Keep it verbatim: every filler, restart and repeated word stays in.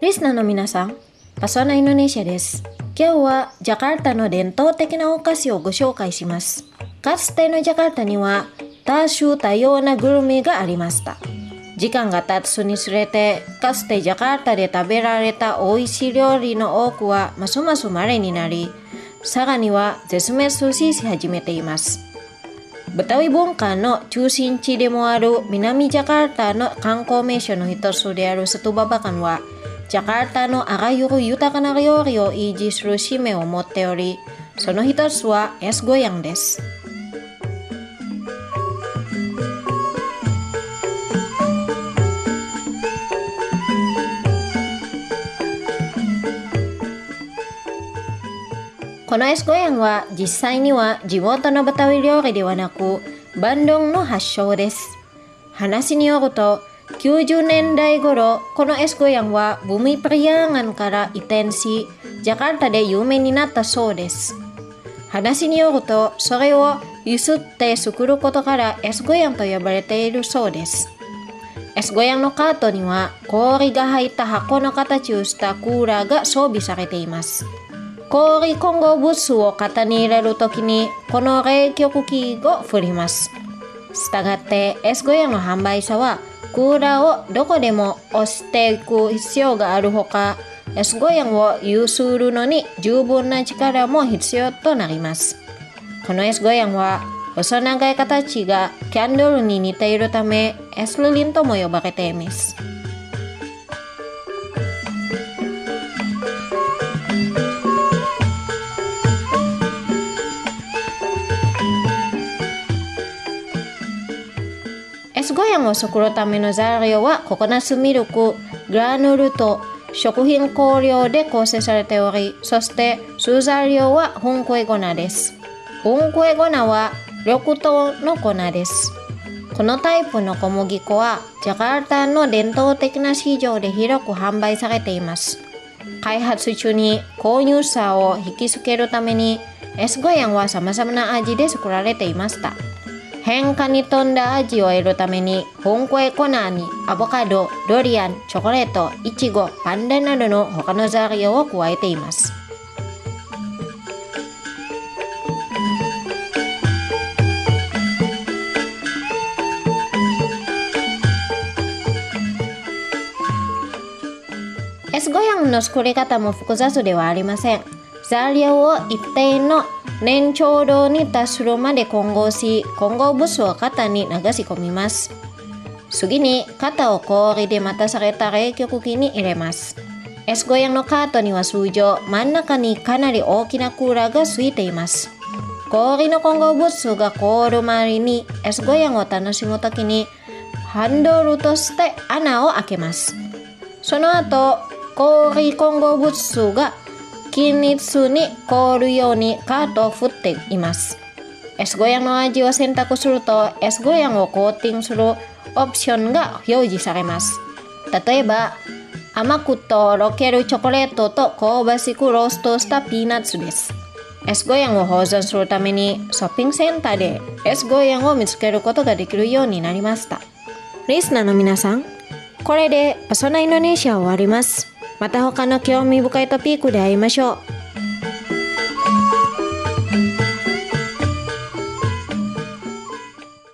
リスナーの皆さん、パソナインドネシアです。今日はジャカルタの伝統的なお菓子をご紹介します。かつてのジャカルタには多種多様なグルメがありました。時間が経つにつれて、かつてジャカルタで食べられた美味しい料理の多くはますます稀になり、さらには絶滅し始めています。ブタウイ文化の中心地でもある南ジャカルタの観光名所の一つであるサトゥババカンは、ジャカルタのあらゆる豊かな料理を維持する使命を持っており、その一つはエスゴヤンです。このエスゴヤンは実際には地元のバタウイ料理ではなく、バンドンの発祥です。話によると、きゅうじゅうねんだい頃、このエスゴヤンはブミプリヤンガンから移転し、ジャカルタで有名になったそうです。話によると、それをゆすって作ることからエスゴヤンと呼ばれているそうです。エスゴヤンのカートには氷が入った箱の形をしたクーラーが装備されています。氷混合物を型に入れるときにこの冷却器を振ります。したがってエスゴヤンの販売者はクーラーをどこでも押していく必要があるほか、エスゴヤンを有するのに十分な力も必要となります。このエスゴヤンは細長い形がキャンドルに似ているためエスリリンとも呼ばれています。エスゴヤンを作るための材料はココナッツミルク、グラヌルと食品香料で構成されており、そして主材料は粉粉粉です。粉粉粉は緑豆の粉です。このタイプの小麦粉はジャカルタの伝統的な市場で広く販売されています。開発中に購入者を引きつけるためにエスゴヤンは様々な味で作られていました。変化に富んだ味を得るために粉粉粉にアボカド、ドリアン、チョコレート、イチゴ、パンダなどの他の材料を加えています。エスゴヤンの作り方も複雑ではありません。材料を一定の粘稠度に達するまで混合し、混合物を型に流し込みます。次に型を氷で待たされた冷却器に入れます。エスゴヤンのカートには通常真ん中にかなり大きなクーラーがついています。氷の混合物が凍る前にエスゴヤンを楽しむときにハンドルとして穴を開けます。その後、氷混合物が均一に凍るようにカートを振っています。エスゴヤンの味を選択すると、エスゴヤンをコーティングするオプションが表示されます。例えば、甘くとろけるチョコレートと香ばしくローストしたピーナッツです。エスゴヤンを保存するために、ショッピングセンターでエスゴヤンを見つけることができるようになりました。リスナーの皆さん、これでパソナインドネシアを終わります。また他の興味深いトピックで会いましょう。